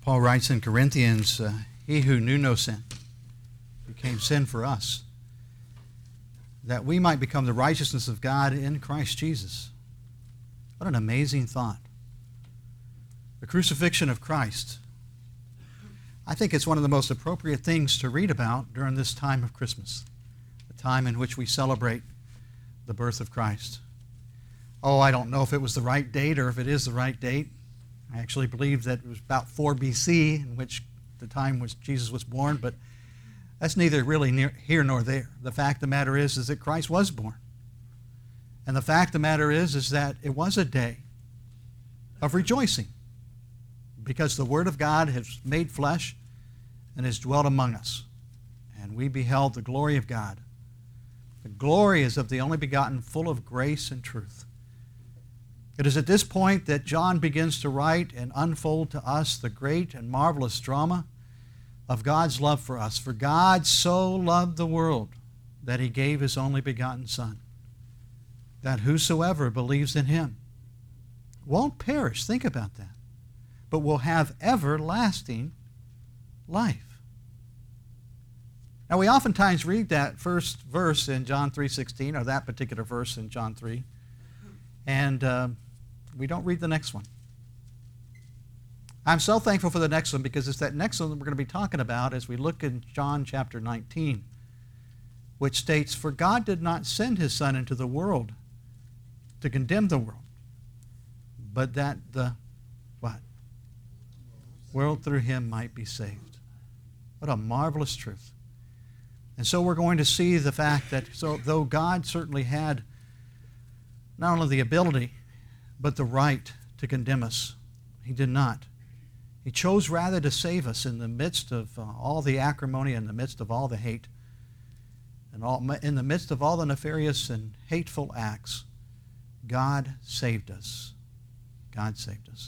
Paul writes in Corinthians, he who knew no sin became sin for us, that we might become the righteousness of God in Christ Jesus. What an amazing thought. The crucifixion of Christ. I think it's one of the most appropriate things to read about during this time of Christmas, the time in which we celebrate the birth of Christ. Oh, I don't know if it was the right date or if it is the right date. I actually believe that it was about 4 BC, in which the time was Jesus was born, but that's neither really here nor there. The fact of the matter is that Christ was born. And the fact of the matter is that it was a day of rejoicing, because the Word of God has made flesh and has dwelt among us. And we beheld the glory of God. The glory is of the only begotten, full of grace and truth. It is at this point that John begins to write and unfold to us the great and marvelous drama of God's love for us. For God so loved the world that he gave his only begotten Son, that whosoever believes in him won't perish, think about that, but will have everlasting life. Now, we oftentimes read that first verse in John 3:16, or that particular verse in John 3, and we don't read the next one. I'm so thankful for the next one, because it's that next one that we're going to be talking about as we look in John chapter 19, which states, "For God did not send his Son into the world to condemn the world, but that the what? World through him might be saved." What a marvelous truth. And so we're going to see the fact that though God certainly had not only the ability, but the right to condemn us, he did not. He chose rather to save us in the midst of all the acrimony, in the midst of all the hate, and in the midst of all the nefarious and hateful acts. God saved us. God saved us.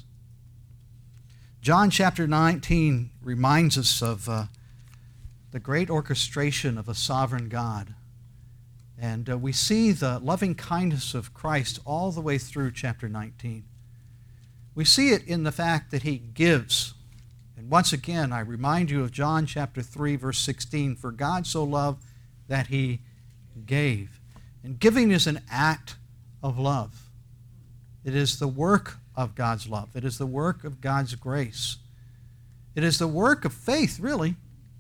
John chapter 19 reminds us of the great orchestration of a sovereign God. And we see the loving kindness of Christ all the way through chapter 19. We see it in the fact that he gives. And once again, I remind you of John chapter 3, verse 16. For God so loved that he gave. And giving is an act of love. It is the work of God's love. It is the work of God's grace. It is the work of faith, really.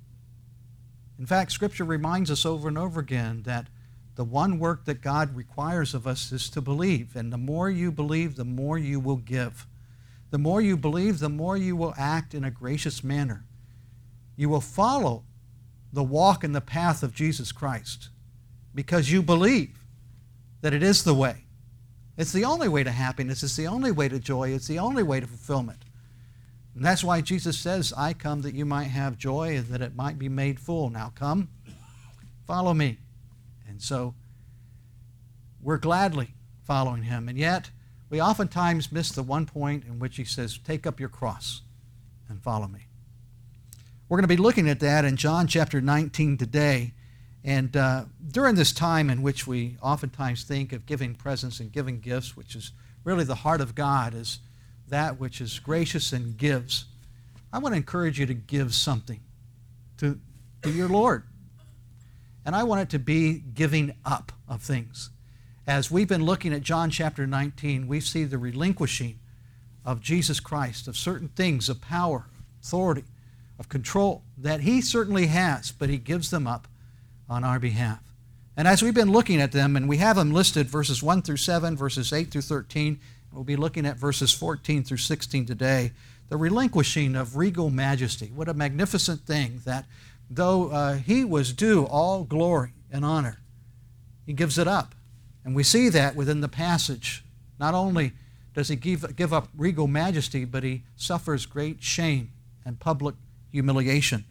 In fact, Scripture reminds us over and over again that the one work that God requires of us is to believe. And the more you believe, the more you will give. The more you believe, the more you will act in a gracious manner. You will follow the walk and the path of Jesus Christ because you believe that it is the way. It's the only way to happiness. It's the only way to joy. It's the only way to fulfillment. And that's why Jesus says, "I come that you might have joy and that it might be made full." Now come, follow me. And so we're gladly following him. And yet we oftentimes miss the one point in which he says, "Take up your cross and follow me." We're going to be looking at that in John chapter 19 today. And during this time in which we oftentimes think of giving presents and giving gifts, which is really the heart of God, is that which is gracious and gives, I want to encourage you to give something to your Lord. And I want it to be giving up of things. As we've been looking at John chapter 19, we see the relinquishing of Jesus Christ, of certain things, of power, authority, of control, that he certainly has, but he gives them up on our behalf. And as we've been looking at them, and we have them listed, verses 1 through 7, verses 8 through 13, we'll be looking at verses 14 through 16 today, the relinquishing of regal majesty. What a magnificent thing that though he was due all glory and honor, he gives it up. And we see that within the passage. Not only does he give up regal majesty, but he suffers great shame and public humiliation.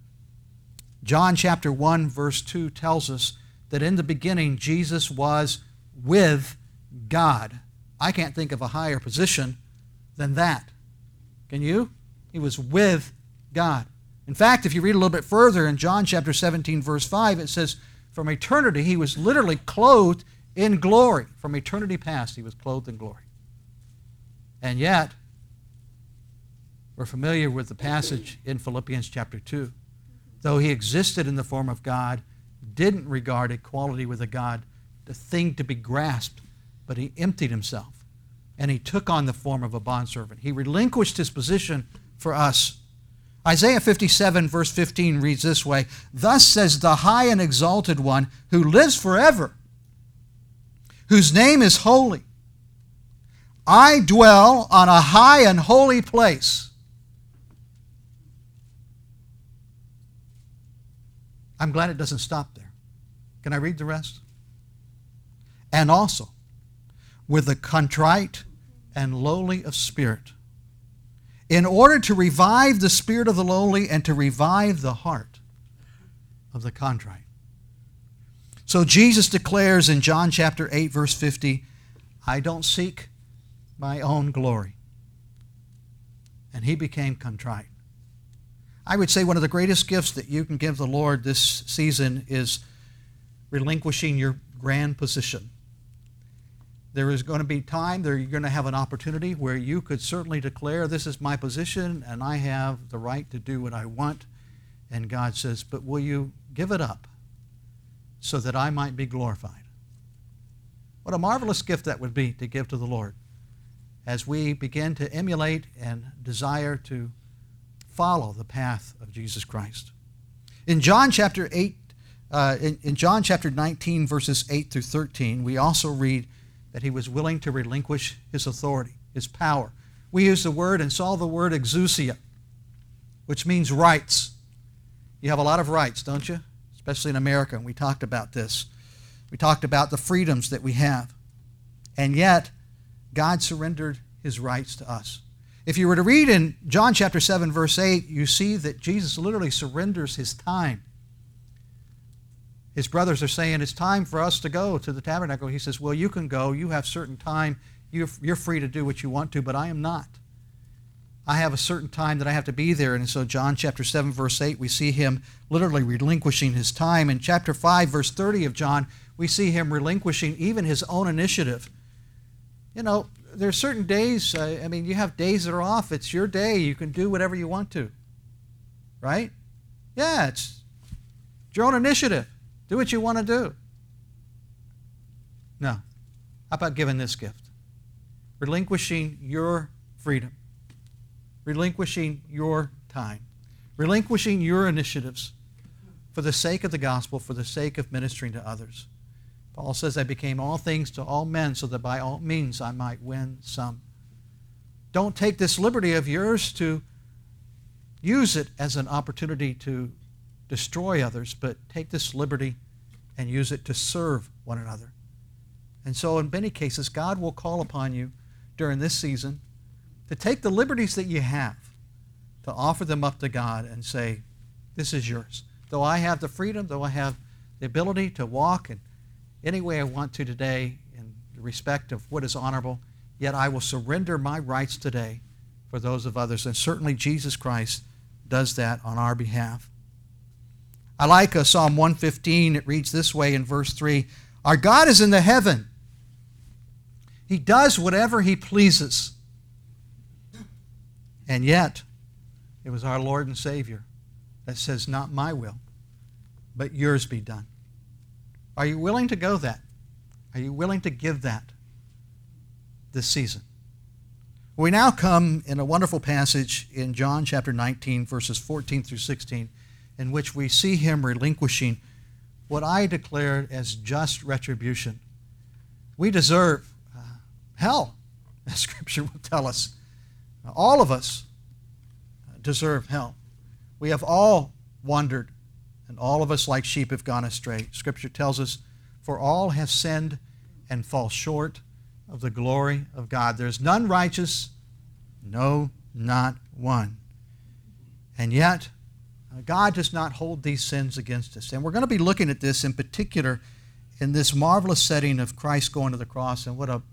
John chapter 1, verse 2 tells us that in the beginning Jesus was with God. I can't think of a higher position than that. Can you? He was with God. In fact, if you read a little bit further in John chapter 17, verse 5, it says, from eternity he was literally clothed in glory. From eternity past he was clothed in glory. And yet, We're familiar with the passage in Philippians chapter 2. Though he existed in the form of God, didn't regard equality with a God the thing to be grasped, but he emptied himself, and he took on the form of a bondservant. He relinquished his position for us. Isaiah 57 verse 15 reads this way, "Thus says the high and exalted one who lives forever, whose name is holy. I dwell on a high and holy place." I'm glad it doesn't stop there. Can I read the rest? "And also with the contrite and lowly of spirit, in order to revive the spirit of the lowly and to revive the heart of the contrite." So Jesus declares in John chapter 8, verse 50, "I don't seek my own glory." And he became contrite. I would say one of the greatest gifts that you can give the Lord this season is relinquishing your grand position. There is going to be time, you're going to have an opportunity where you could certainly declare, "This is my position and I have the right to do what I want." And God says, "But will you give it up so that I might be glorified?" What a marvelous gift that would be to give to the Lord as we begin to emulate and desire to follow the path of Jesus Christ. In John chapter 8, in John chapter 19, verses 8 through 13, we also read that he was willing to relinquish his authority, his power. We use the word and saw the word exousia, which means rights. You have a lot of rights, don't you? Especially in America, and we talked about this. We talked about the freedoms that we have. And yet, God surrendered his rights to us. If you were to read in John chapter 7, verse 8, you see that Jesus literally surrenders his time. His brothers are saying, "It's time for us to go to the tabernacle." He says, "Well, you can go. You have certain time. You're free to do what you want to, but I am not. I have a certain time that I have to be there." And so John chapter 7, verse 8, we see him literally relinquishing his time. In chapter 5, verse 30 of John, we see him relinquishing even his own initiative. You know, there are certain days, you have days that are off. It's your day. You can do whatever you want to. Right? Yeah, it's your own initiative. Do what you want to do. No. How about giving this gift? Relinquishing your freedom. Relinquishing your time. Relinquishing your initiatives for the sake of the gospel, for the sake of ministering to others. Paul says, "I became all things to all men so that by all means I might win some." Don't take this liberty of yours to use it as an opportunity to destroy others, but take this liberty and use it to serve one another. And so in many cases, God will call upon you during this season to take the liberties that you have, to offer them up to God and say, "This is yours. Though I have the freedom, though I have the ability to walk in any way I want to today in respect of what is honorable, yet I will surrender my rights today for those of others." And certainly Jesus Christ does that on our behalf. I like Psalm 115. It reads this way in verse 3, "Our God is in the heaven. He does whatever he pleases." And yet, it was our Lord and Savior that says, "Not my will, but yours be done." Are you willing to go that? Are you willing to give that this season? We now come in a wonderful passage in John chapter 19, verses 14 through 16, in which we see him relinquishing what I declared as just retribution. We deserve hell, as Scripture will tell us. All of us deserve hell. We have all wandered, and all of us like sheep have gone astray. Scripture tells us, "For all have sinned and fall short of the glory of God. There's none righteous, no, not one." And yet, God does not hold these sins against us. And we're going to be looking at this in particular in this marvelous setting of Christ going to the cross. And what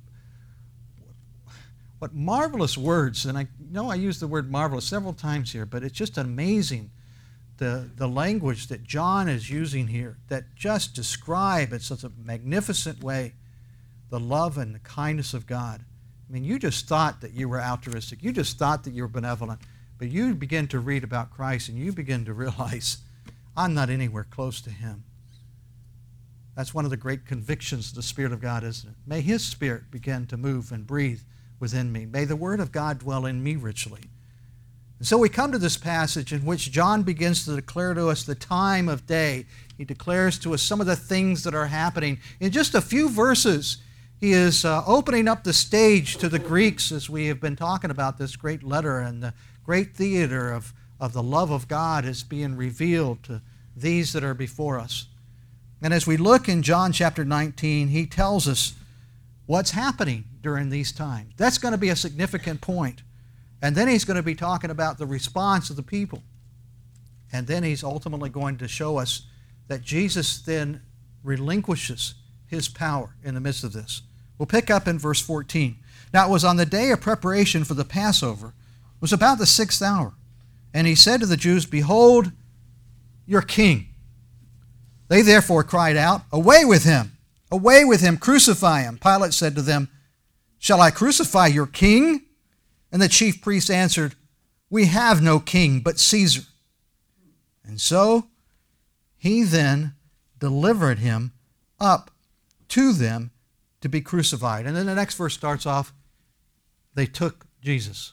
marvelous words. And I know I use the word marvelous several times here, but it's just amazing the language that John is using here that just describe in such a magnificent way the love and the kindness of God. I mean, you just thought that you were altruistic. You just thought that you were benevolent. But you begin to read about Christ and you begin to realize, I'm not anywhere close to him. That's one of the great convictions of the Spirit of God, isn't it? May his Spirit begin to move and breathe within me. May the Word of God dwell in me richly. And so we come to this passage in which John begins to declare to us the time of day. He declares to us some of the things that are happening. In just a few verses, he is opening up the stage to the Greeks as we have been talking about this great letter, and the great theater of the love of God is being revealed to these that are before us. And as we look in John chapter 19, he tells us what's happening during these times. That's going to be a significant point. And then he's going to be talking about the response of the people. And then he's ultimately going to show us that Jesus then relinquishes his power in the midst of this. We'll pick up in verse 14. Now it was on the day of preparation for the Passover. It was about the 6th hour. And he said to the Jews, Behold, your king. They therefore cried out, Away with him! Away with him! Crucify him! Pilate said to them, Shall I crucify your king? And the chief priests answered, We have no king but Caesar. And so he then delivered him up to them to be crucified. And then the next verse starts off, they took Jesus.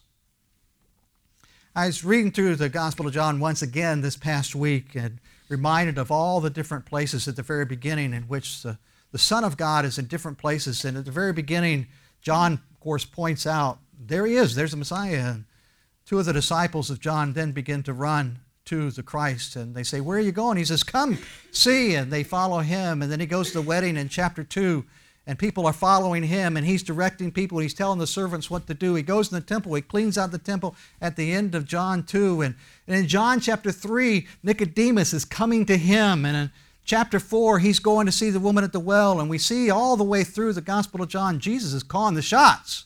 I was reading through the Gospel of John once again this past week and reminded of all the different places at the very beginning in which the Son of God is in different places. And at the very beginning, John, of course, points out, there he is, there's the Messiah. And two of the disciples of John then begin to run to the Christ. And they say, Where are you going? He says, Come, see. And they follow him. And then he goes to the wedding in chapter 2. And people are following him, and he's directing people. He's telling the servants what to do. He goes in the temple. He cleans out the temple at the end of John 2. And in John chapter 3, Nicodemus is coming to him. And in chapter 4, he's going to see the woman at the well. And we see all the way through the Gospel of John, Jesus is calling the shots.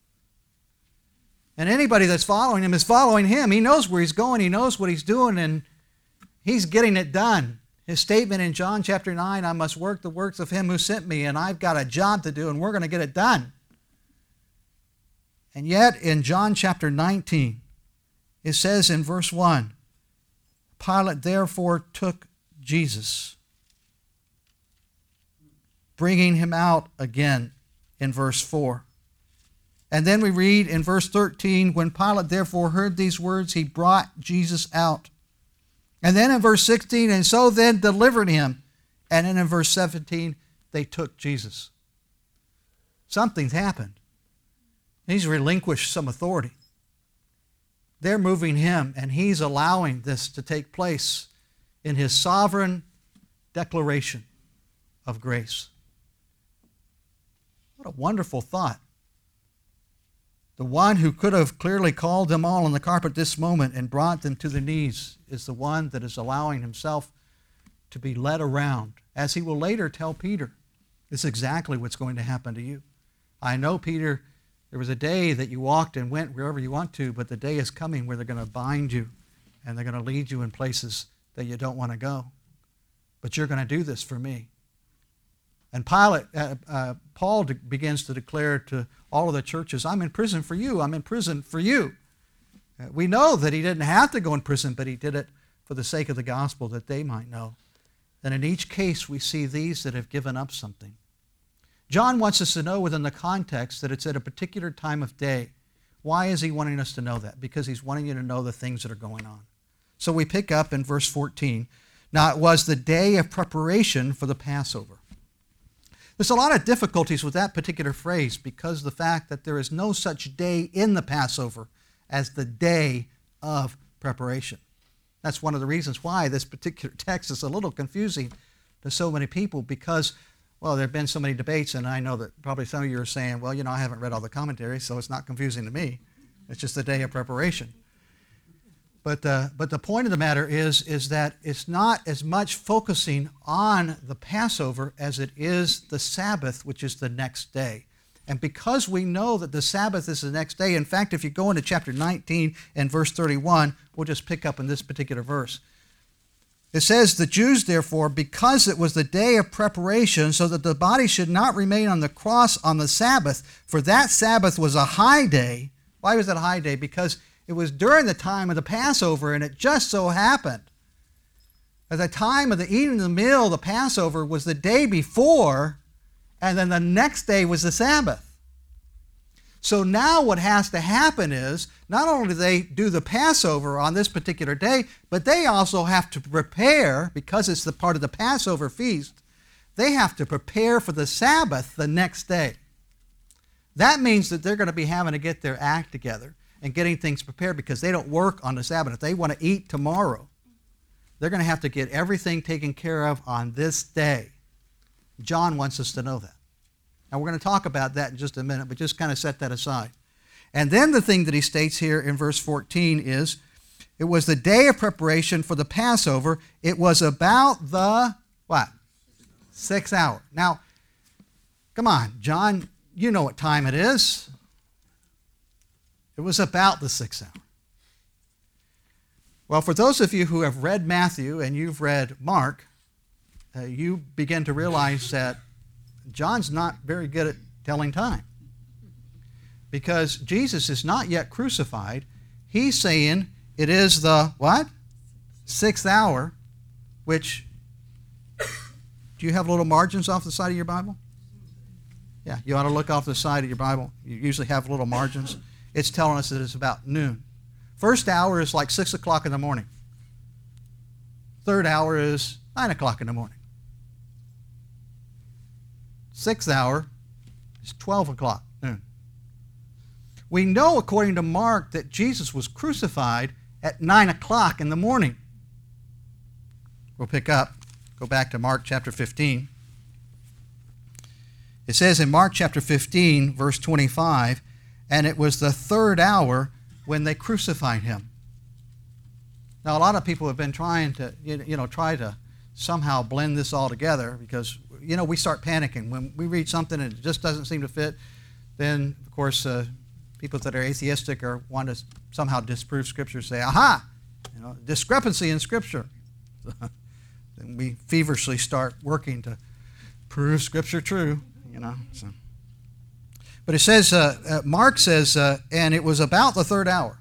And anybody that's following him is following him. He knows where he's going. He knows what he's doing, and he's getting it done. His statement in John chapter 9, I must work the works of him who sent me, and I've got a job to do, and we're going to get it done. And yet, in John chapter 19, it says in verse 1, Pilate therefore took Jesus, bringing him out again in verse 4. And then we read in verse 13, when Pilate therefore heard these words, he brought Jesus out. And then in verse 16, and so then delivered him. And then in verse 17, they took Jesus. Something's happened. He's relinquished some authority. They're moving him, and he's allowing this to take place in his sovereign declaration of grace. What a wonderful thought. The one who could have clearly called them all on the carpet this moment and brought them to their knees is the one that is allowing himself to be led around. As he will later tell Peter, this is exactly what's going to happen to you. I know, Peter, there was a day that you walked and went wherever you want to, but the day is coming where they're going to bind you and they're going to lead you in places that you don't want to go. But you're going to do this for me. And Paul begins to declare to all of the churches, I'm in prison for you. I'm in prison for you. We know that he didn't have to go in prison, but he did it for the sake of the gospel, that they might know. And in each case, we see these that have given up something. John wants us to know within the context that it's at a particular time of day. Why is he wanting us to know that? Because he's wanting you to know the things that are going on. So we pick up in verse 14. Now it was the day of preparation for the Passover. There's a lot of difficulties with that particular phrase because of the fact that there is no such day in the Passover as the day of preparation. That's one of the reasons why this particular text is a little confusing to so many people because, well, there have been so many debates, and I know that probably some of you are saying, well, I haven't read all the commentaries, so it's not confusing to me. It's just the day of preparation. But the point of the matter is that it's not as much focusing on the Passover as it is the Sabbath, which is the next day. And because we know that the Sabbath is the next day, in fact, if you go into chapter 19 and verse 31, we'll just pick up in this particular verse. It says, the Jews, therefore, because it was the day of preparation, so that the body should not remain on the cross on the Sabbath, for that Sabbath was a high day. Why was it a high day? Because It was during the time of the Passover, and it just so happened at the time of the eating of the meal, the Passover was the day before, and then the next day was the Sabbath. So now what has to happen is, not only do they do the Passover on this particular day, but they also have to prepare, because it's the part of the Passover feast, they have to prepare for the Sabbath the next day. That means that they're going to be having to get their act together and getting things prepared because they don't work on the Sabbath. If they want to eat tomorrow, they're going to have to get everything taken care of on this day. John wants us to know that. Now, we're going to talk about that in just a minute, but just kind of set that aside. And then the thing that he states here in verse 14 is, it was the day of preparation for the Passover. It was about the, what? 6th hour. Now, come on, John, you know what time it is. It was about the 6th hour. Well, for those of you who have read Matthew and you've read Mark, you begin to realize that John's not very good at telling time. Because Jesus is not yet crucified. He's saying it is the, what? 6th hour, which, do you have little margins off the side of your Bible? Yeah, you ought to look off the side of your Bible. You usually have little margins. It's telling us that it's about noon. First hour is like 6 o'clock in the morning. Third hour is 9 o'clock in the morning. 6th hour is 12 o'clock noon. We know, according to Mark, that Jesus was crucified at 9 o'clock in the morning. We'll pick up, go back to Mark chapter 15. It says in Mark chapter 15, verse 25, and it was the 3rd hour when they crucified him. Now, a lot of people have been trying to, try to somehow blend this all together because, we start panicking. When we read something and it just doesn't seem to fit, then, of course, people that are atheistic or want to somehow disprove Scripture say, aha, discrepancy in Scripture. Then we feverishly start working to prove Scripture true, So. But it says, Mark says, and it was about the 3rd hour.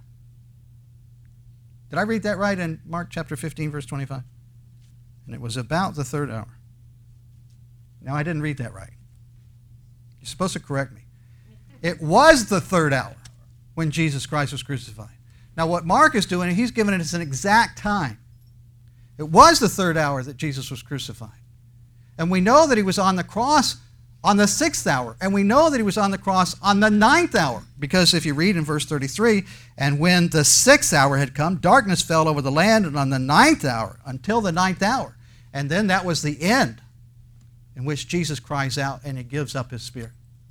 Did I read that right in Mark chapter 15, verse 25? And it was about the 3rd hour. Now, I didn't read that right. You're supposed to correct me. It was the 3rd hour when Jesus Christ was crucified. Now, what Mark is doing, he's giving us an exact time. It was the 3rd hour that Jesus was crucified. And we know that he was on the cross on the 6th hour. And we know that he was on the cross on the 9th hour. Because if you read in verse 33, and when the 6th hour had come, darkness fell over the land, and on the 9th hour, until the 9th hour. And then that was the end in which Jesus cries out and he gives up his spirit.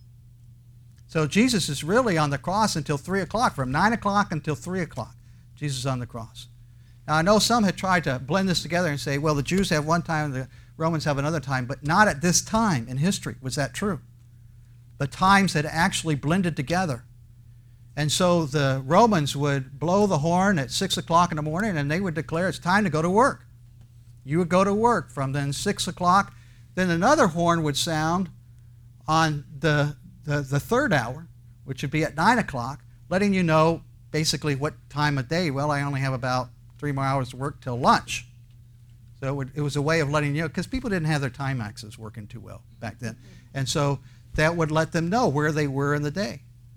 So Jesus is really on the cross until 3 o'clock, from 9 o'clock until 3 o'clock. Jesus is on the cross. Now, I know some had tried to blend this together and say, well, the Jews have one time, the Romans have another time, but not at this time in history was that true. The times had actually blended together. And so the Romans would blow the horn at 6 o'clock in the morning and they would declare it's time to go to work. You would go to work from then 6 o'clock. Then another horn would sound on the 3rd hour, which would be at 9 o'clock, letting you know basically what time of day. Well, I only have about 3 more hours to work till lunch. So it was a way of letting you know, because people didn't have their time axes working too well back then. And so that would let them know where they were in the day.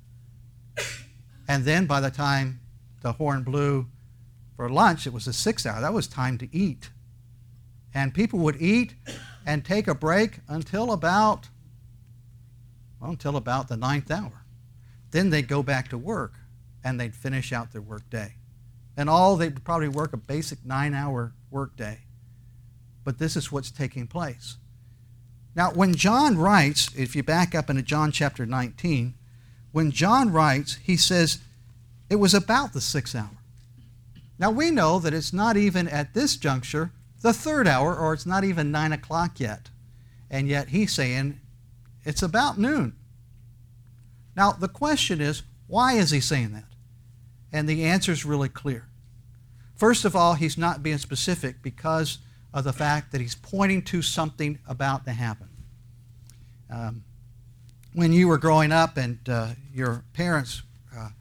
And then by the time the horn blew for lunch, it was the 6th hour. That was time to eat. And people would eat and take a break until about the 9th hour. Then they'd go back to work and they'd finish out their work day. And they'd probably work a basic 9-hour work day. But this is what's taking place. Now, when John writes, if you back up into John chapter 19, when John writes, he says, it was about the 6th hour. Now, we know that it's not even at this juncture the 3rd hour, or it's not even 9 o'clock yet. And yet he's saying it's about noon. Now, the question is, why is he saying that? And the answer is really clear. First of all, he's not being specific because of the fact that he's pointing to something about to happen. When you were growing up and your parents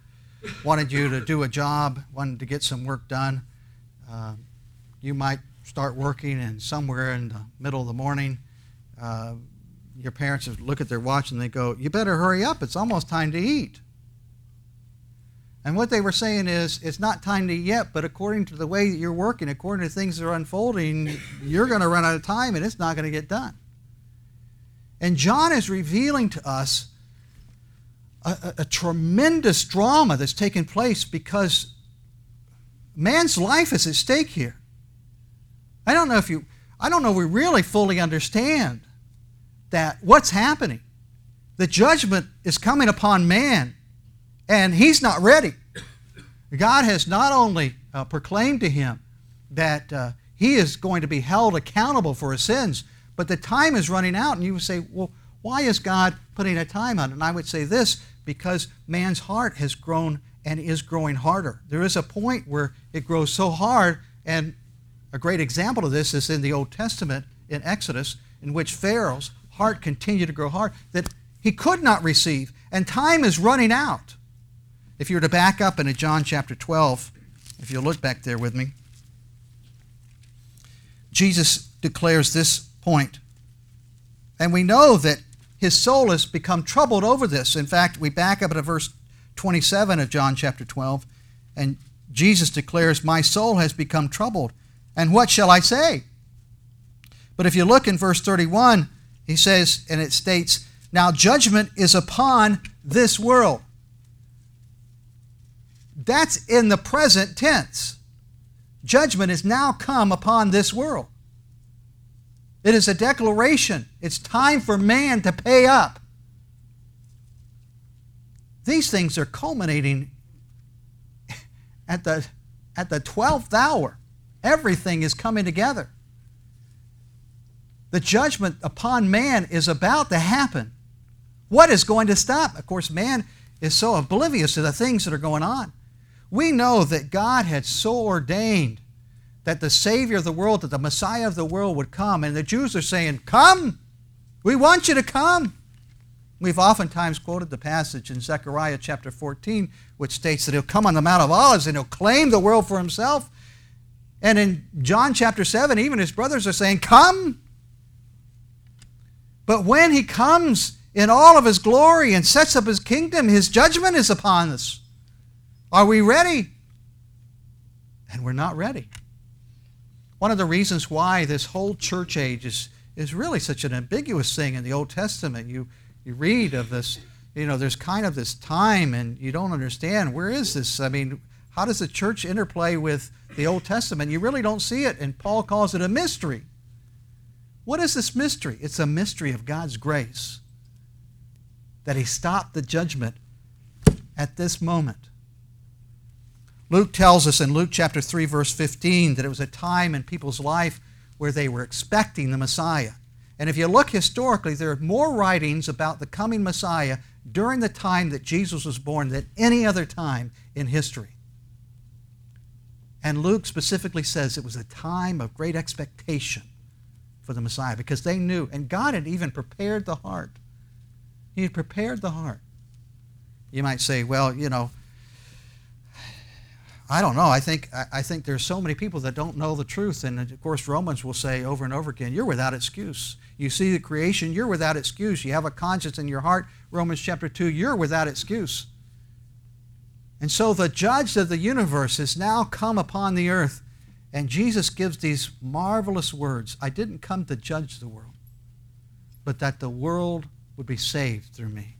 wanted you to do a job, wanted to get some work done. You might start working, and somewhere in the middle of the morning, your parents would look at their watch and they go, "You better hurry up, it's almost time to eat." And what they were saying is, it's not time to eat yet, but according to the way that you're working, according to things that are unfolding, you're going to run out of time and it's not going to get done. And John is revealing to us a tremendous drama that's taken place because man's life is at stake here. I don't know if we really fully understand that what's happening. The judgment is coming upon man, and he's not ready. God has not only proclaimed to him that he is going to be held accountable for his sins, but the time is running out. And you would say, well, why is God putting a time on it? And I would say this, because man's heart has grown and is growing harder. There is a point where it grows so hard, and a great example of this is in the Old Testament, in Exodus, in which Pharaoh's heart continued to grow hard, that he could not receive, and time is running out. If you were to back up into John chapter 12, if you'll look back there with me, Jesus declares this point. And we know that his soul has become troubled over this. In fact, we back up to verse 27 of John chapter 12, and Jesus declares, "My soul has become troubled, and what shall I say?" But if you look in verse 31, he says, and it states, "Now judgment is upon this world." That's in the present tense. Judgment is now come upon this world. It is a declaration. It's time for man to pay up. These things are culminating at the 12th hour. Everything is coming together. The judgment upon man is about to happen. What is going to stop? Of course, man is so oblivious to the things that are going on. We know that God had so ordained that the Savior of the world, that the Messiah of the world would come. And the Jews are saying, "Come! We want you to come!" We've oftentimes quoted the passage in Zechariah chapter 14, which states that he'll come on the Mount of Olives and he'll claim the world for himself. And in John chapter 7, even his brothers are saying, "Come!" But when he comes in all of his glory and sets up his kingdom, his judgment is upon us. Are we ready? And we're not ready. One of the reasons why this whole church age is really such an ambiguous thing in the Old Testament. You read of this, there's kind of this time and you don't understand, where is this? I mean, how does the church interplay with the Old Testament? You really don't see it, and Paul calls it a mystery. What is this mystery? It's a mystery of God's grace, that he stopped the judgment at this moment. Luke tells us in Luke chapter 3, verse 15, that it was a time in people's life where they were expecting the Messiah. And if you look historically, there are more writings about the coming Messiah during the time that Jesus was born than any other time in history. And Luke specifically says it was a time of great expectation for the Messiah, because they knew, and God had even prepared the heart. He had prepared the heart. You might say, well, I don't know. I think there's so many people that don't know the truth. And of course, Romans will say over and over again, you're without excuse. You see the creation, you're without excuse. You have a conscience in your heart. Romans chapter 2, you're without excuse. And so the judge of the universe has now come upon the earth. And Jesus gives these marvelous words. I didn't come to judge the world, but that the world would be saved through me.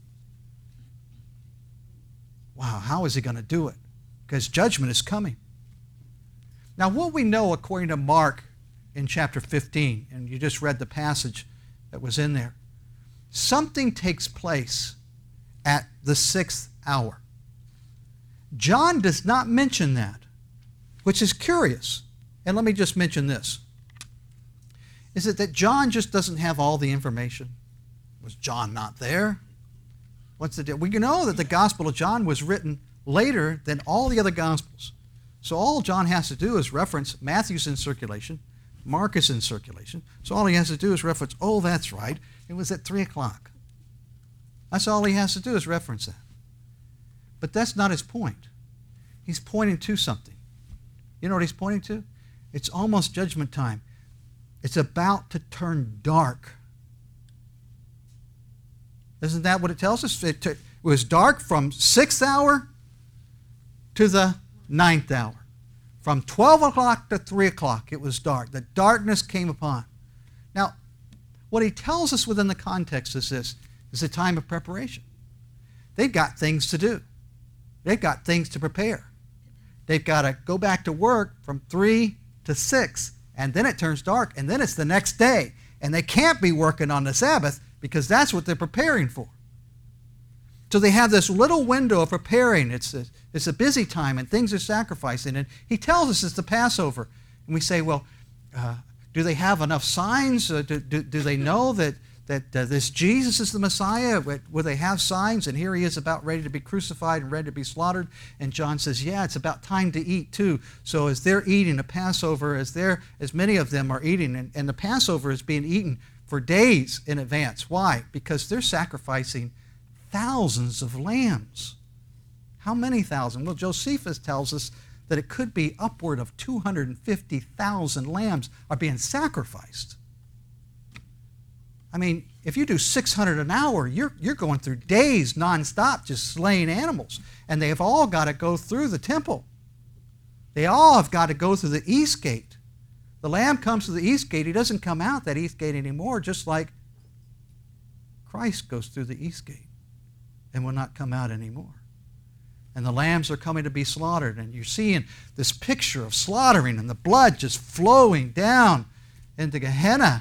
Wow, how is he going to do it? Because judgment is coming. Now, what we know according to Mark in chapter 15, and you just read the passage that was in there, something takes place at the 6th hour. John does not mention that, which is curious. And let me just mention this. Is it that John just doesn't have all the information? Was John not there? What's the deal? We know that the Gospel of John was written later than all the other Gospels. So all John has to do is reference Matthew's in circulation, Mark is in circulation. So all he has to do is reference, oh, that's right, it was at 3 o'clock. That's all he has to do is reference that. But that's not his point. He's pointing to something. You know what he's pointing to? It's almost judgment time. It's about to turn dark. Isn't that what it tells us? It was dark from 6th hour to the 9th hour. From 12 o'clock to 3 o'clock, it was dark. The darkness came upon. Now, what he tells us within the context is this, is a time of preparation. They've got things to do. They've got things to prepare. They've got to go back to work from 3 to 6, and then it turns dark, and then it's the next day. And they can't be working on the Sabbath because that's what they're preparing for. So they have this little window of preparing. It's a busy time, and things are sacrificing. And he tells us it's the Passover. And we say, well, do they have enough signs? Do they know that this Jesus is the Messiah? Will they have signs? And here he is about ready to be crucified and ready to be slaughtered. And John says, yeah, it's about time to eat too. So as they're eating the Passover, as many of them are eating, and the Passover is being eaten for days in advance. Why? Because they're sacrificing thousands of lambs. How many thousand? Well, Josephus tells us that it could be upward of 250,000 lambs are being sacrificed. I mean, if you do 600 an hour, you're going through days nonstop just slaying animals. And they've all got to go through the temple. They all have got to go through the east gate. The lamb comes through the east gate. He doesn't come out that east gate anymore, just like Christ goes through the east gate and will not come out anymore. And the lambs are coming to be slaughtered. And you're seeing this picture of slaughtering and the blood just flowing down into Gehenna.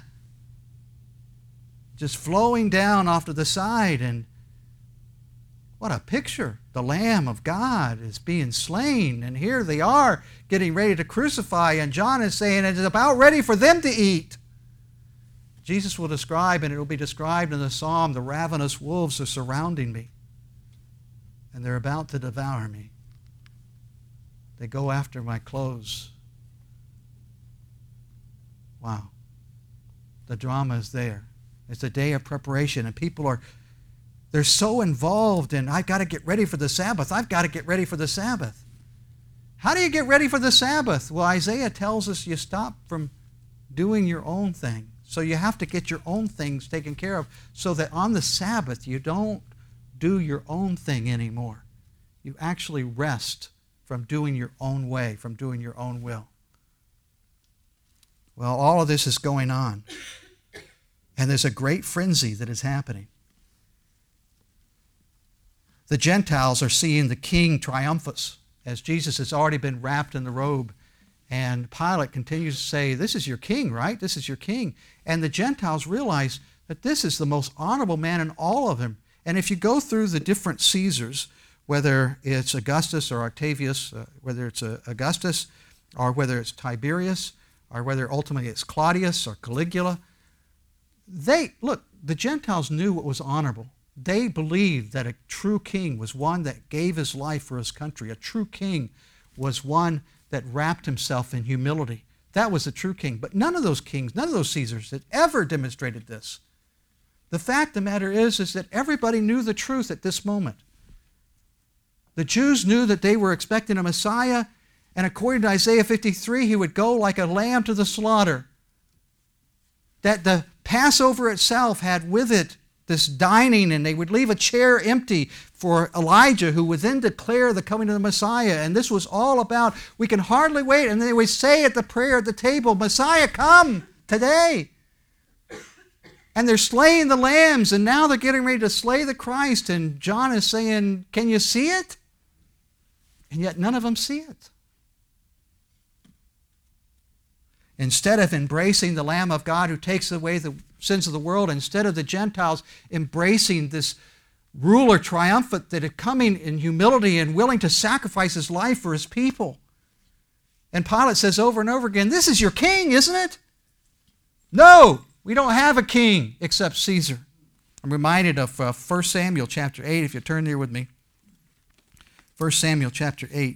Just flowing down off to the side. And what a picture. The Lamb of God is being slain. And here they are getting ready to crucify. And John is saying it's about ready for them to eat. Jesus will describe, and it will be described in the psalm, the ravenous wolves are surrounding me. And they're about to devour me. They go after my clothes. Wow. The drama is there. It's a day of preparation, and people they're so involved in, I've got to get ready for the Sabbath. I've got to get ready for the Sabbath. How do you get ready for the Sabbath? Well, Isaiah tells us you stop from doing your own thing. So you have to get your own things taken care of so that on the Sabbath you don't do your own thing anymore. You actually rest from doing your own way, from doing your own will. Well, all of this is going on. And there's a great frenzy that is happening. The Gentiles are seeing the king triumphus as Jesus has already been wrapped in the robe. And Pilate continues to say, this is your king, right? This is your king. And the Gentiles realize that this is the most honorable man in all of them. And if you go through the different Caesars, whether it's Augustus or Octavius, whether it's Augustus or whether it's Tiberius or whether ultimately it's Claudius or Caligula, the Gentiles knew what was honorable. They believed that a true king was one that gave his life for his country. A true king was one that wrapped himself in humility. That was a true king. But none of those kings, none of those Caesars had ever demonstrated this. The fact of the matter is that everybody knew the truth at this moment. The Jews knew that they were expecting a Messiah, and according to Isaiah 53, he would go like a lamb to the slaughter. That the Passover itself had with it this dining, and they would leave a chair empty for Elijah, who would then declare the coming of the Messiah. And this was all about, we can hardly wait. And they would say at the prayer at the table, Messiah, come today. And they're slaying the lambs, and now they're getting ready to slay the Christ. And John is saying, can you see it? And yet none of them see it. Instead of embracing the Lamb of God who takes away the sins of the world, instead of the Gentiles embracing this ruler triumphant that is coming in humility and willing to sacrifice his life for his people. And Pilate says over and over again, this is your king, isn't it? No, we don't have a king except Caesar. I'm reminded of 1 Samuel chapter 8, if you turn there with me. 1 Samuel chapter 8.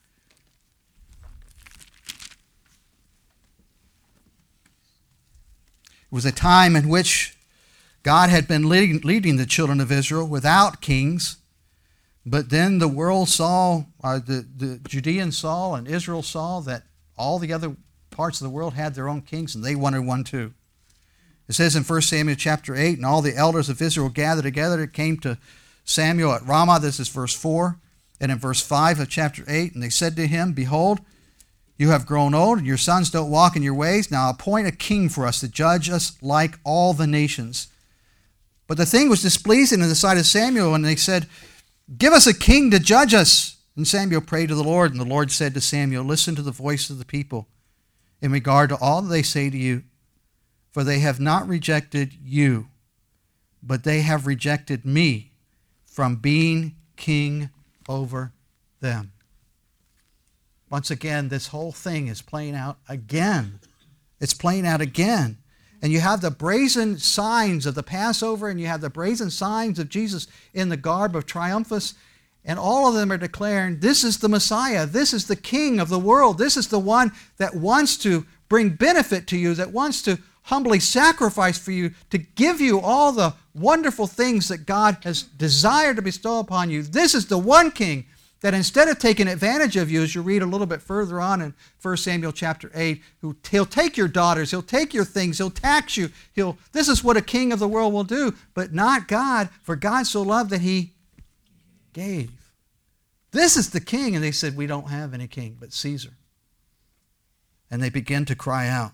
It was a time in which God had been leading the children of Israel without kings. But then the world saw, the Judeans saw and Israel saw that all the other parts of the world had their own kings, and they wanted one too. It says in 1 Samuel chapter 8, and all the elders of Israel gathered together. It came to Samuel at Ramah. This is verse 4. And in verse 5 of chapter 8, and they said to him, Behold, you have grown old, and your sons don't walk in your ways. Now appoint a king for us to judge us like all the nations. But the thing was displeasing in the sight of Samuel, and they said, Give us a king to judge us. And Samuel prayed to the Lord, and the Lord said to Samuel, Listen to the voice of the people in regard to all that they say to you, for they have not rejected you, but they have rejected me from being king over them. Once again, this whole thing is playing out again. It's playing out again. And you have the brazen signs of the Passover, and you have the brazen signs of Jesus in the garb of Triumphus, and all of them are declaring, this is the Messiah, this is the King of the world, this is the one that wants to bring benefit to you, that wants to humbly sacrifice for you, to give you all the wonderful things that God has desired to bestow upon you. This is the one King that instead of taking advantage of you, as you read a little bit further on in 1 Samuel chapter 8, he'll take your daughters, he'll take your things, he'll tax you. This is what a king of the world will do, but not God, for God so loved that he gave. This is the king. And they said, we don't have any king but Caesar. And they begin to cry out.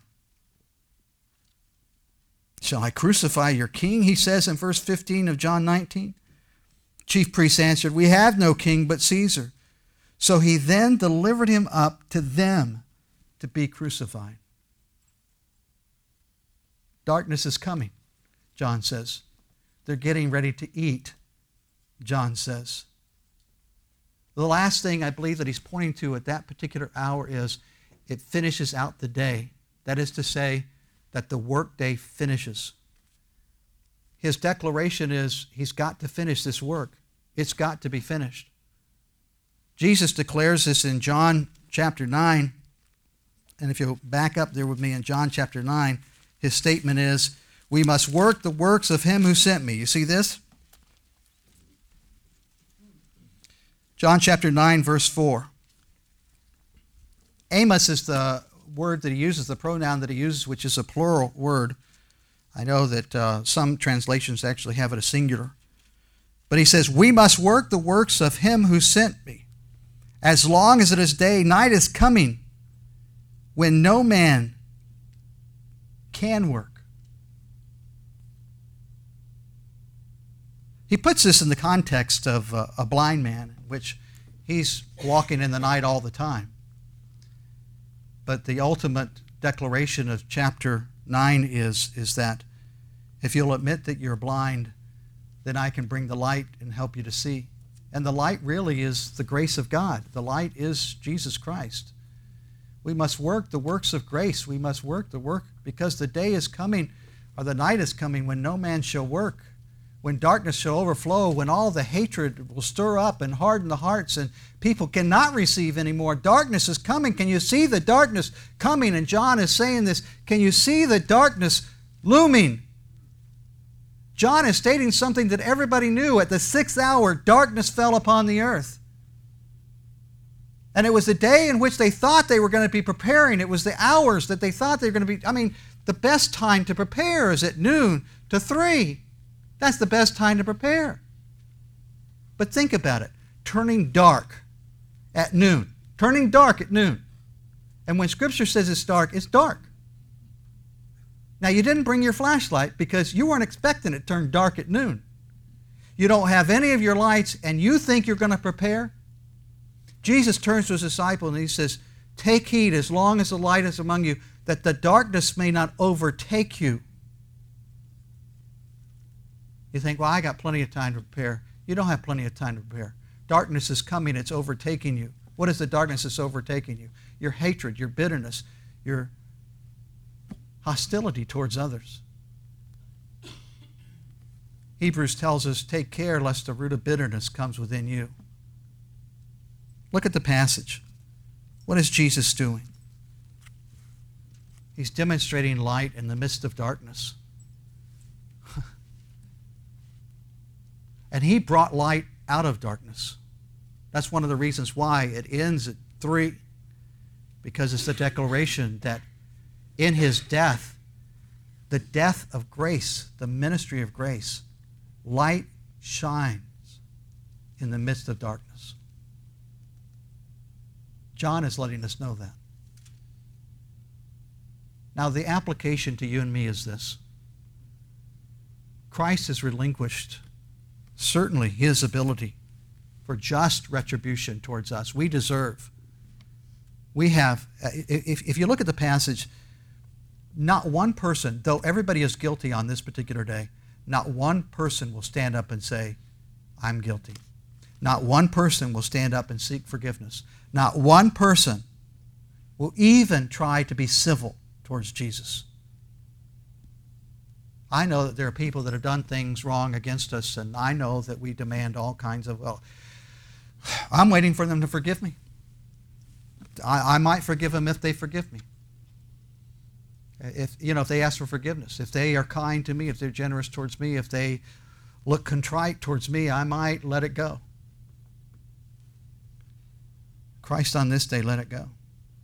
Shall I crucify your king? He says in verse 15 of John 19. Chief priests answered, we have no king but Caesar. So he then delivered him up to them to be crucified. Darkness is coming, John says. They're getting ready to eat, John says. The last thing I believe that he's pointing to at that particular hour is it finishes out the day. That is to say that the workday finishes. His declaration is he's got to finish this work. It's got to be finished. Jesus declares this in John chapter 9. And if you'll back up there with me in John chapter 9, his statement is, we must work the works of him who sent me. You see this? John chapter 9, verse 4. Amos is the word that he uses, the pronoun that he uses, which is a plural word. I know that some translations actually have it a singular. But he says, we must work the works of him who sent me. As long as it is day, night is coming when no man can work. He puts this in the context of a blind man, in which he's walking in the night all the time. But the ultimate declaration of chapter 9 is that if you'll admit that you're blind, then I can bring the light and help you to see. And the light really is the grace of God. The light is Jesus Christ. We must work the works of grace. We must work the work because the day is coming, or the night is coming, when no man shall work, when darkness shall overflow, when all the hatred will stir up and harden the hearts, and people cannot receive anymore. Darkness is coming. Can you see the darkness coming? And John is saying this. Can you see the darkness looming? John is stating something that everybody knew. At the 6th hour, darkness fell upon the earth. And it was the day in which they thought they were going to be preparing. It was the hours that they thought they were going to be. The best time to prepare is at noon to 3. That's the best time to prepare. But think about it. Turning dark at noon. Turning dark at noon. And when Scripture says it's dark, it's dark. Now, you didn't bring your flashlight because you weren't expecting it to turn dark at noon. You don't have any of your lights, and you think you're going to prepare? Jesus turns to his disciple and he says, take heed as long as the light is among you, that the darkness may not overtake you. You think, well, I got plenty of time to prepare. You don't have plenty of time to prepare. Darkness is coming. It's overtaking you. What is the darkness that's overtaking you? Your hatred, your bitterness, your hostility towards others. Hebrews tells us, take care lest the root of bitterness comes within you. Look at the passage. What is Jesus doing? He's demonstrating light in the midst of darkness. And he brought light out of darkness. That's one of the reasons why it ends at 3, because it's the declaration that in his death, the death of grace, the ministry of grace, light shines in the midst of darkness. John is letting us know that. Now, the application to you and me is this. Christ has relinquished certainly his ability for just retribution towards us. We deserve. We have, if you look at the passage, not one person, though everybody is guilty on this particular day, not one person will stand up and say, I'm guilty. Not one person will stand up and seek forgiveness. Not one person will even try to be civil towards Jesus. I know that there are people that have done things wrong against us, and I know that we demand all kinds of, well, I'm waiting for them to forgive me. I might forgive them if they forgive me. If they ask for forgiveness, if they are kind to me, if they're generous towards me, if they look contrite towards me, I might let it go. Christ on this day let it go.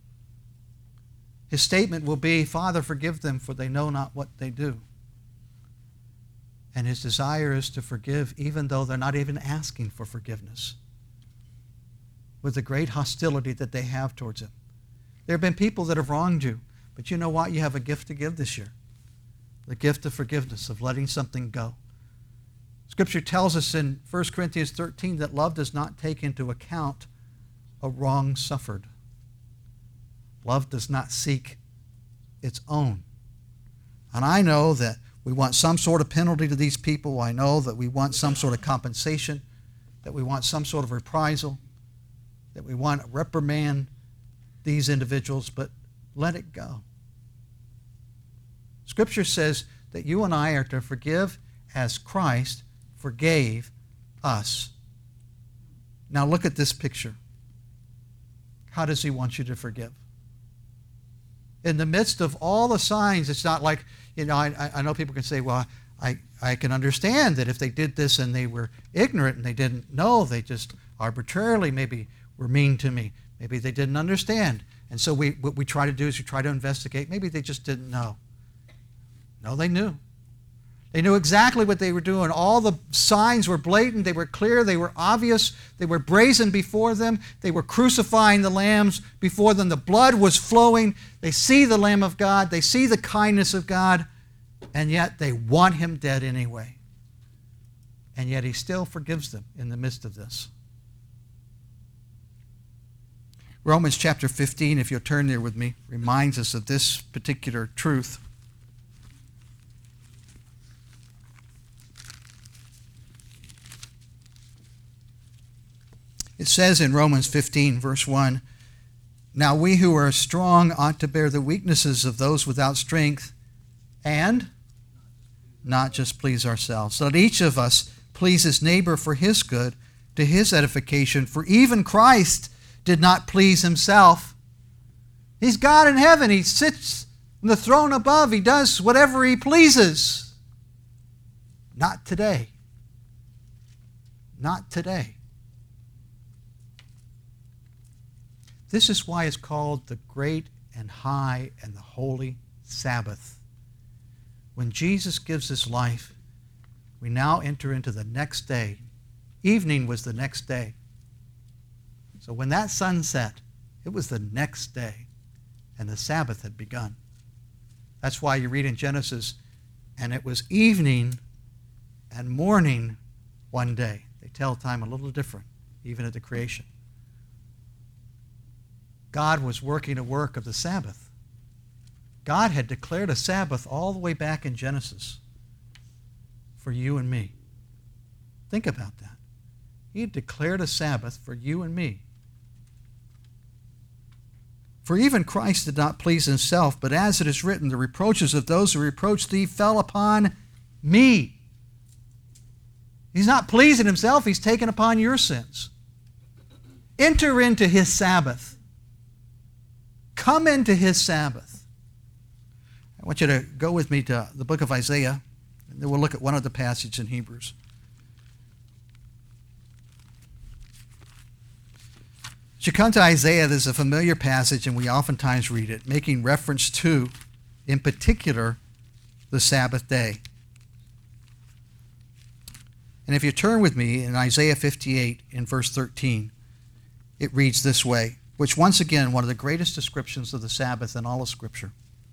His statement will be, Father, forgive them, for they know not what they do. And his desire is to forgive even though they're not even asking for forgiveness, with the great hostility that they have towards him. There have been people that have wronged you, but you know what? You have a gift to give this year. The gift of forgiveness, of letting something go. Scripture tells us in 1 Corinthians 13 that love does not take into account a wrong suffered. Love does not seek its own. And I know that we want some sort of penalty to these people. I know that we want some sort of compensation, that we want some sort of reprisal, that we want to reprimand these individuals, but let it go. Scripture says that you and I are to forgive as Christ forgave us. Now look at this picture. How does he want you to forgive? In the midst of all the signs, it's not like, I know people can say, well, I can understand that if they did this and they were ignorant and they didn't know, they just arbitrarily maybe were mean to me. Maybe they didn't understand. And so what we try to do is we try to investigate. Maybe they just didn't know. No, they knew. They knew exactly what they were doing. All the signs were blatant. They were clear. They were obvious. They were brazen before them. They were crucifying the lambs before them. The blood was flowing. They see the Lamb of God. They see the kindness of God. And yet they want him dead anyway. And yet he still forgives them in the midst of this. Romans chapter 15, if you'll turn there with me, reminds us of this particular truth. It says in Romans 15, verse 1, now we who are strong ought to bear the weaknesses of those without strength and not just please ourselves. So that each of us please his neighbor for his good, to his edification. For even Christ did not please himself. He's God in heaven. He sits on the throne above. He does whatever he pleases. Not today. Not today. This is why it's called the great and high and the holy Sabbath. When Jesus gives his life, we now enter into the next day. Evening was the next day. So when that sun set, it was the next day, and the Sabbath had begun. That's why you read in Genesis, and it was evening and morning one day. They tell time a little different, even at the creation. God was working a work of the Sabbath. God had declared a Sabbath all the way back in Genesis for you and me. Think about that. He had declared a Sabbath for you and me. For even Christ did not please himself, but as it is written, the reproaches of those who reproached thee fell upon me. He's not pleasing himself. He's taken upon your sins. Enter into his Sabbath. Come into his Sabbath. I want you to go with me to the book of Isaiah, and then we'll look at one of the passages in Hebrews. As you come to Isaiah, there's a familiar passage, and we oftentimes read it, making reference to, in particular, the Sabbath day. And if you turn with me in Isaiah 58 in verse 13, it reads this way, which once again, one of the greatest descriptions of the Sabbath in all of Scripture.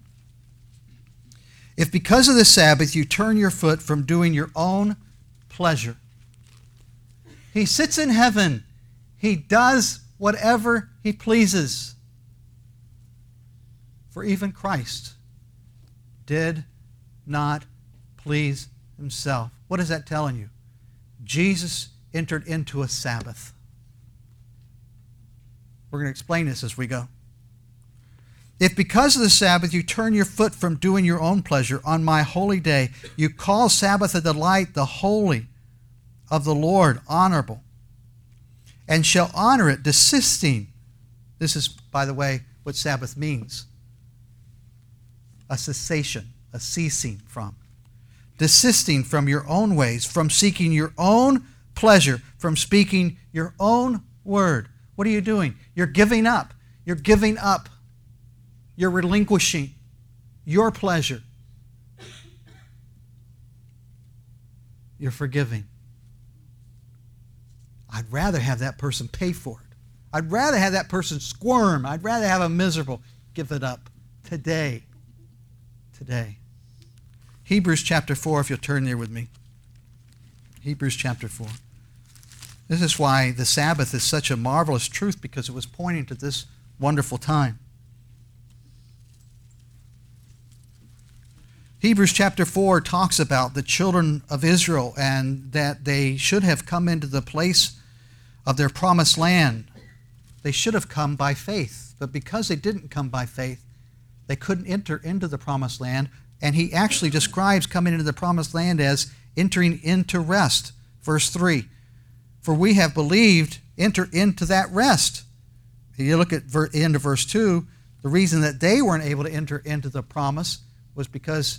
If because of the Sabbath you turn your foot from doing your own pleasure. He sits in heaven. He does whatever he pleases. For even Christ did not please himself. What is that telling you? Jesus entered into a Sabbath. We're going to explain this as we go. If because of the Sabbath you turn your foot from doing your own pleasure on my holy day, you call Sabbath a delight, the holy of the Lord honorable, and shall honor it, desisting. This is, by the way, what Sabbath means. A cessation, a ceasing from. Desisting from your own ways, from seeking your own pleasure, from speaking your own word. What are you doing? You're giving up. You're giving up. You're relinquishing your pleasure. You're forgiving. I'd rather have that person pay for it. I'd rather have that person squirm. I'd rather have them miserable. Give it up today. Today. Hebrews chapter 4, if you'll turn there with me. Hebrews chapter 4. This is why the Sabbath is such a marvelous truth, because it was pointing to this wonderful time. Hebrews chapter 4 talks about the children of Israel and that they should have come into the place of their promised land. They should have come by faith, but because they didn't come by faith, they couldn't enter into the promised land. And he actually describes coming into the promised land as entering into rest. Verse 3, for we have believed, enter into that rest. You look at the end of verse 2, the reason that they weren't able to enter into the promise was because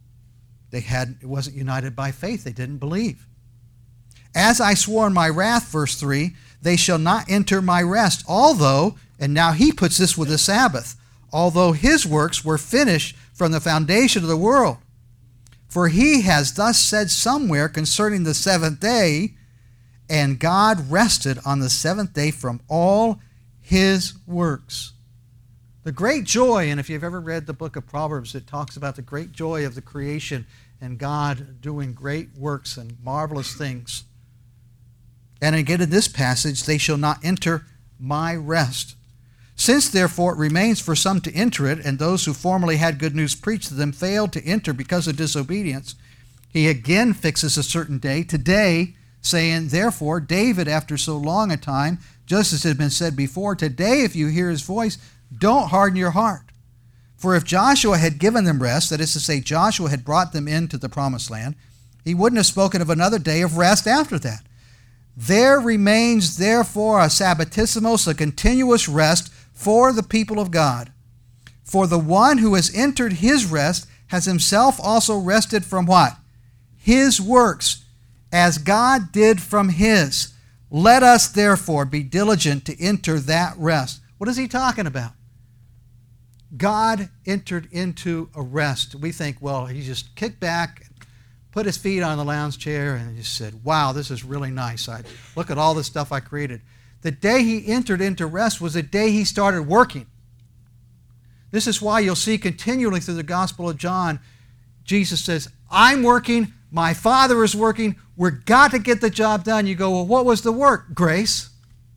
it wasn't united by faith. They didn't believe. As I swore in my wrath, verse 3, they shall not enter my rest, although, and now he puts this with the Sabbath, although his works were finished from the foundation of the world. For he has thus said somewhere concerning the seventh day, and God rested on the seventh day from all his works. The great joy, and if you've ever read the book of Proverbs, it talks about the great joy of the creation and God doing great works and marvelous things. And again in this passage, they shall not enter my rest. Since therefore it remains for some to enter it, and those who formerly had good news preached to them failed to enter because of disobedience, he again fixes a certain day, today, saying, therefore, David, after so long a time, just as it had been said before, today if you hear his voice, don't harden your heart. For if Joshua had given them rest, that is to say, Joshua had brought them into the promised land, he wouldn't have spoken of another day of rest after that. There remains therefore a sabbatismos, a continuous rest for the people of God. For the one who has entered his rest has himself also rested from what? His works, as God did from his. Let us therefore be diligent to enter that rest. What is he talking about? God entered into a rest. We think, well, he just kicked back, put his feet on the lounge chair, and just said, wow, this is really nice. Look at all the stuff I created. The day he entered into rest was the day he started working. This is why you'll see continually through the Gospel of John, Jesus says, I'm working, my Father is working, we've got to get the job done. You go, well, what was the work? Grace.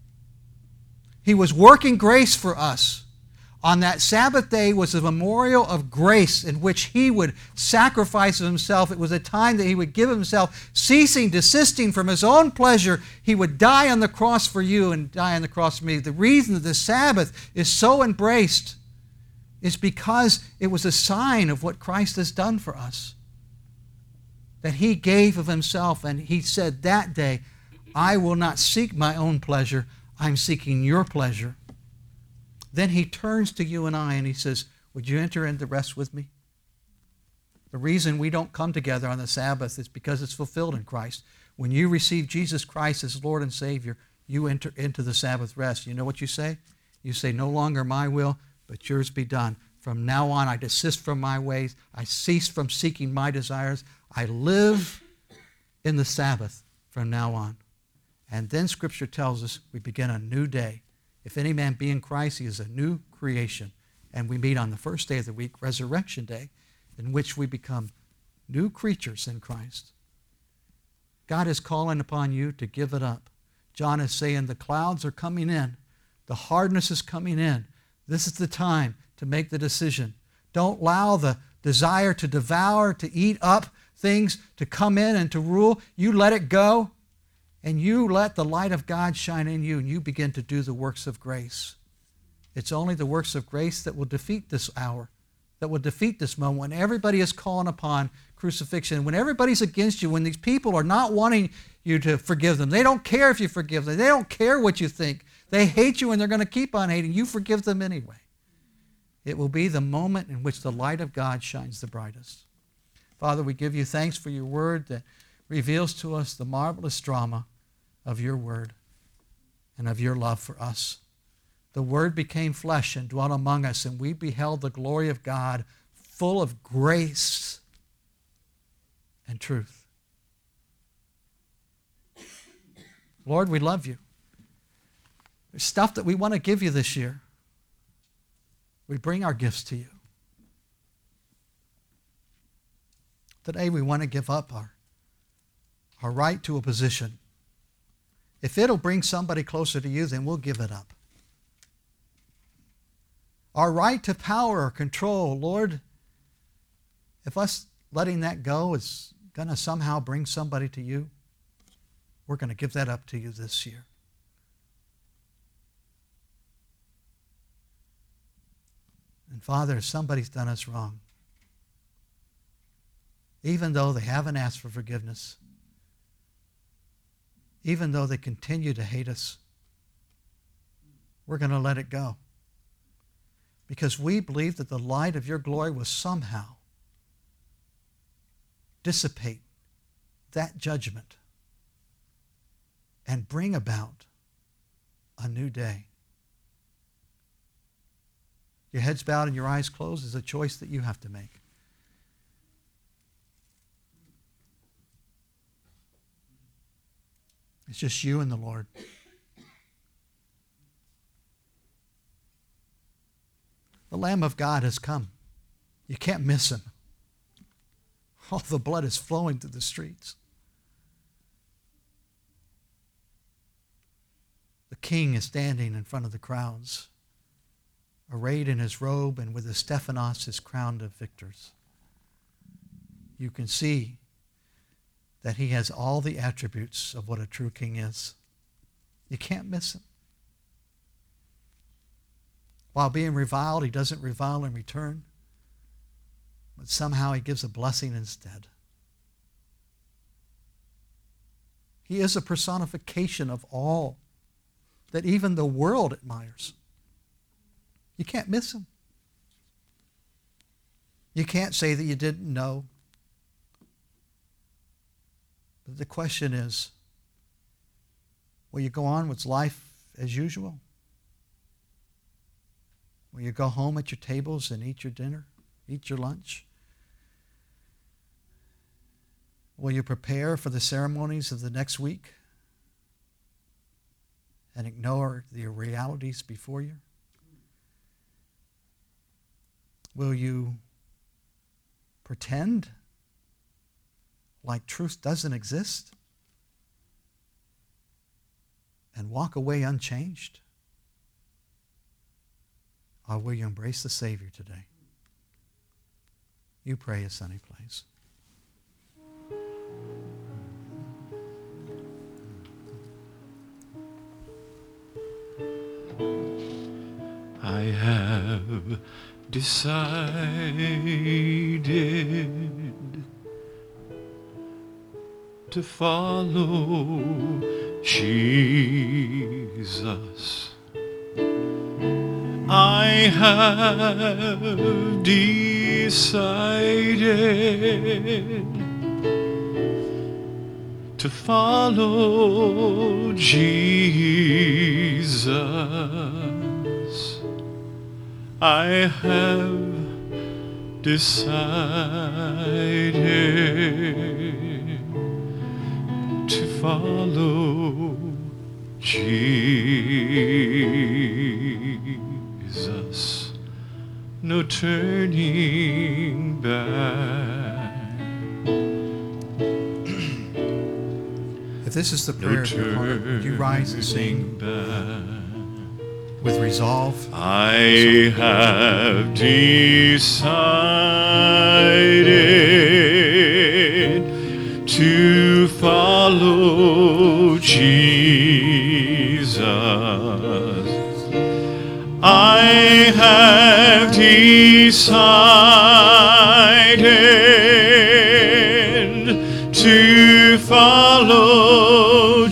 He was working grace for us. On that Sabbath day was a memorial of grace in which he would sacrifice himself. It was a time that he would give himself, ceasing, desisting from his own pleasure. He would die on the cross for you and die on the cross for me. The reason that the Sabbath is so embraced is because it was a sign of what Christ has done for us. That he gave of himself, and he said that day, I will not seek my own pleasure, I'm seeking your pleasure. Then he turns to you and I and he says, would you enter into rest with me? The reason we don't come together on the Sabbath is because it's fulfilled in Christ. When you receive Jesus Christ as Lord and Savior, you enter into the Sabbath rest. You know what you say? You say, no longer my will, but yours be done. From now on, I desist from my ways. I cease from seeking my desires. I live in the Sabbath from now on. And then Scripture tells us we begin a new day. If any man be in Christ, he is a new creation. And we meet on the first day of the week, Resurrection Day, in which we become new creatures in Christ. God is calling upon you to give it up. John is saying the clouds are coming in. The hardness is coming in. This is the time to make the decision. Don't allow the desire to devour, to eat up things, to come in and to rule. You let it go, and you let the light of God shine in you, and you begin to do the works of grace. It's only the works of grace that will defeat this hour, that will defeat this moment when everybody is calling upon crucifixion, when everybody's against you, when these people are not wanting you to forgive them. They don't care if you forgive them. They don't care what you think. They hate you, and they're going to keep on hating. You forgive them anyway. It will be the moment in which the light of God shines the brightest. Father, we give you thanks for your word that reveals to us the marvelous drama of your word and of your love for us. The word became flesh and dwelt among us, and we beheld the glory of God full of grace and truth. Lord, we love you. There's stuff that we want to give you this year. We bring our gifts to you. Today we want to give up our right to a position. If it'll bring somebody closer to you, then we'll give it up. Our right to power or control, Lord, if us letting that go is going to somehow bring somebody to you, we're going to give that up to you this year. And Father, if somebody's done us wrong, even though they haven't asked for forgiveness, even though they continue to hate us, we're going to let it go. Because we believe that the light of your glory will somehow dissipate that judgment and bring about a new day. Your head's bowed and your eyes closed is a choice that you have to make. It's just you and the Lord. The Lamb of God has come. You can't miss him. All the blood is flowing through the streets. The King is standing in front of the crowds, arrayed in his robe and with his Stephanos, his crown of victors. You can see that he has all the attributes of what a true king is. You can't miss him. While being reviled, he doesn't revile in return, but somehow he gives a blessing instead. He is a personification of all that even the world admires. You can't miss him. You can't say that you didn't know. But the question is, will you go on with life as usual? Will you go home at your tables and eat your dinner, eat your lunch? Will you prepare for the ceremonies of the next week and ignore the realities before you? Will you pretend like truth doesn't exist and walk away unchanged? Or will you embrace the Savior today? You pray, as Sonny plays. I have decided to follow Jesus. I have decided to follow Jesus. I have decided to follow Jesus. No turning back. If this is the No prayer of your heart, would you rise and sing back. with resolve? I have decided to follow Jesus. I have decided to follow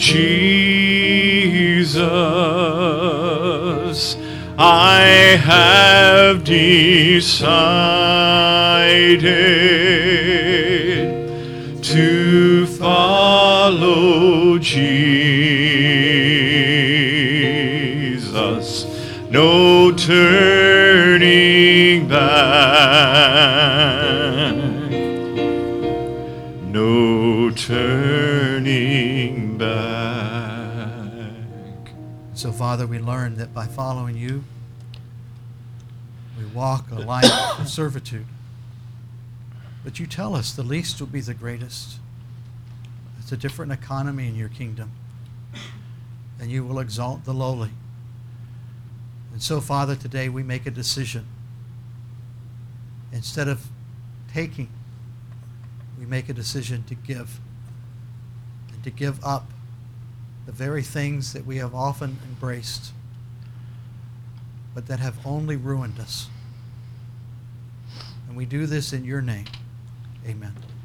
Jesus. I have decided to follow Jesus. No turning back. No turning back. So, Father, we learn that by following you, we walk a life of servitude. But you tell us the least will be the greatest. It's a different economy in your kingdom. And you will exalt the lowly. And so, Father, today we make a decision. Instead of taking, we make a decision to give. And to give up the very things that we have often embraced, but that have only ruined us. And we do this in your name. Amen.